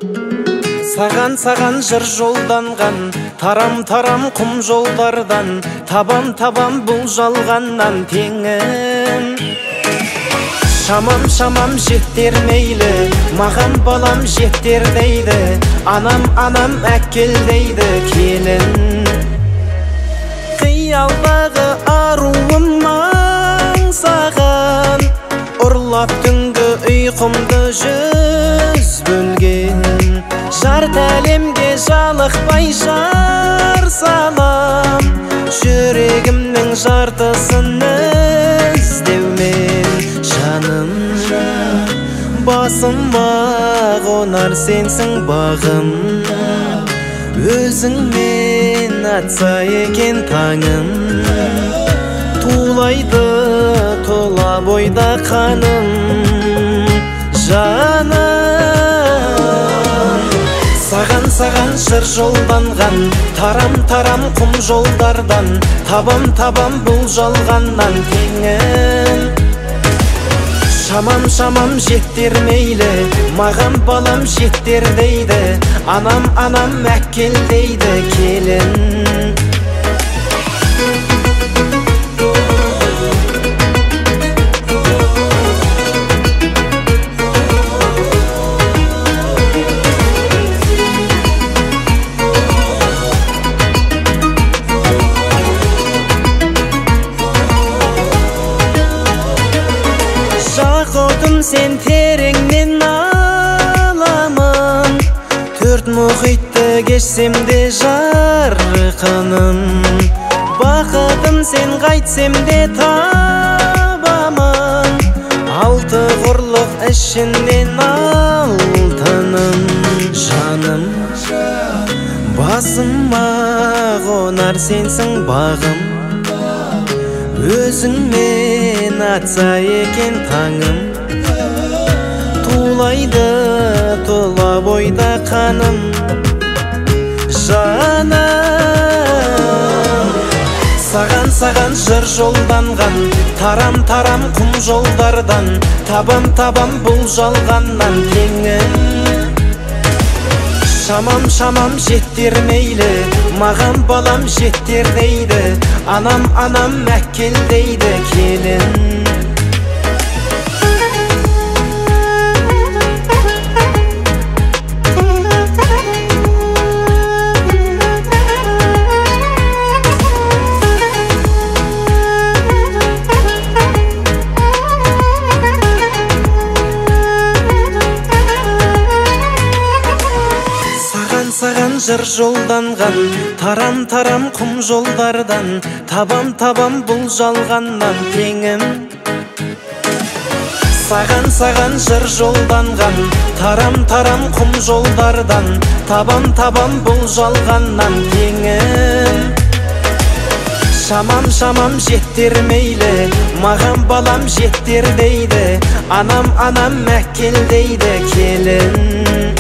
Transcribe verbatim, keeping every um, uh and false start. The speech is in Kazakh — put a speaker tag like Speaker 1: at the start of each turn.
Speaker 1: Саған-саған жыр жолданған, тарам-тарам құм жолдардан, табам-табам бұл жалғаннан теңім. Шамам-шамам жеттер мейлі, маған балам жеттер дейді, анам-анам әкел дейді келін. Қиялдағы аруым аңсаған, ұрлап түнгі ұйқымды жүз бөлген. Жарты әлемге жалықпай жар салам, жүрегімнің жартысын іздеумен. Жаным, басыма қонар сенсің бағым, өзіңмен атса екен таңым. Тулайды тола бойда қаным, жаным. Саған-саған жыр жолданған, тарам-тарам құм жолдардан, табам-табам бұл жалғаннан теңім. Шамам-шамам жеттер мейлі, маған балам жеттер дейді, анам-анам әкел дейді келін. Жақұтым сен тереңнен аламын, төрт мұхитты кешсем де жарқыным. Бақытым сен қайтсем де табамын, алты құрлық ішінен алтыным. Жаным, басыма қонар сенсің бағым, өзіңмен атса екен таңым. Тулайды тола бойда қаным, жаным. Саған-саған жыр жолданған, тарам-тарам құм жолдардан, табам-табам бұл жалғаннан теңім. Шамам-шамам жеттер мейлі, маған балам жеттер дейді, анам-анам әкел дейді келін. Саған жыр жолданған, тарам-тарам құм жолдардан, табам-табам бұл жалғаннан теңім. Саған-саған жыр жолданған, тарам-тарам құм жолдардан, табам-табам бұл жалғаннан теңім. Шамам-шамам жеттер мейлі, маған балам жеттер дейді, анам-анам әкел дейді келін.